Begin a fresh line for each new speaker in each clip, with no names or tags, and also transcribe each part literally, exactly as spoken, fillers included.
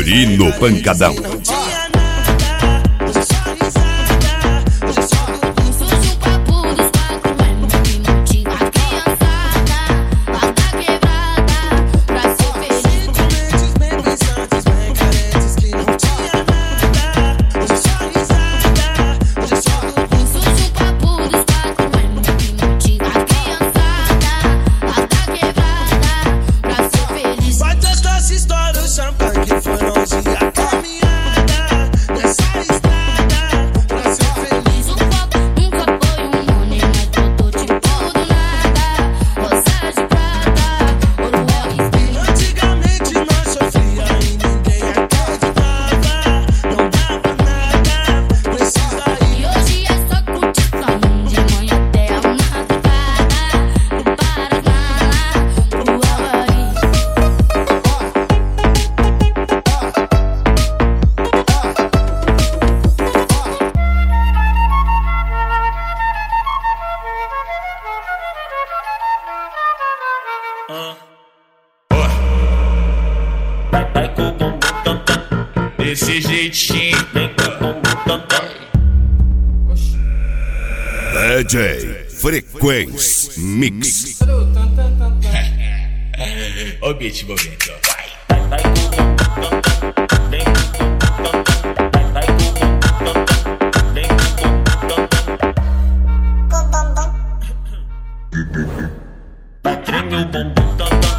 E no pancadão.
Desse jeitinho, vem com o bumbum.
D J Frequência Mix.
Ó o beat movimento, ó. Vai, vai com o bumbum. Vem com o bumbum. Vai com o bumbum. Vem com o bumbum. Vai treme o bumbum.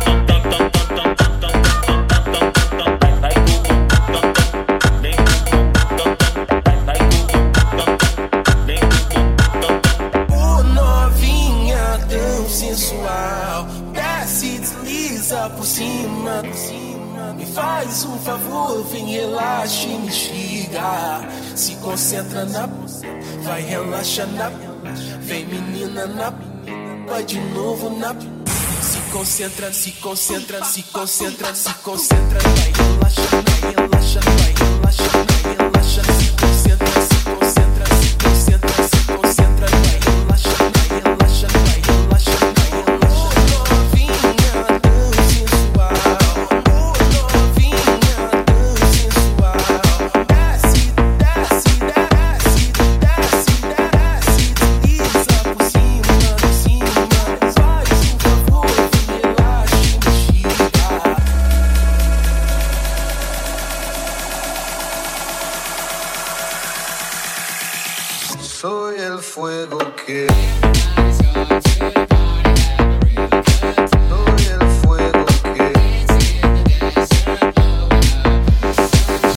Sensual, desce, desliza por cima, por cima. Me faz um favor, vem, relaxa e me instiga. Se concentra na, vai relaxa na, vem menina na, vai de novo na. Se concentra, se concentra, se concentra, se concentra, vai relaxa, vai relaxa, vai relaxa, vai relaxa. Se concentra, se concentra, se concentra, se concentra, vai relaxa, vai relaxa, vai relaxa.
Soy el fuego que